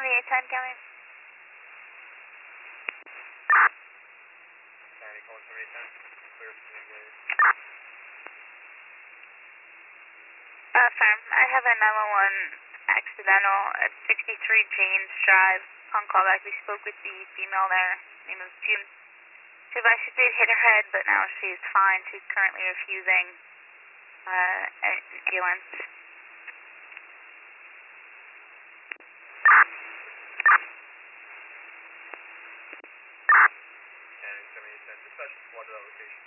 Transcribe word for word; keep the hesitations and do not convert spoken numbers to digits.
seventy-eight ten, Kelly. Sandy, calling seventy-eight ten. Clear to engage. Uh, firm. I have a nine one one accidental at sixty-three James Drive. On callback, we spoke with the female there. Name of June. She advised she did hit her head, but now she's fine. She's currently refusing uh, an ambulance. And seventy-eight ten, dispatch flooded that location.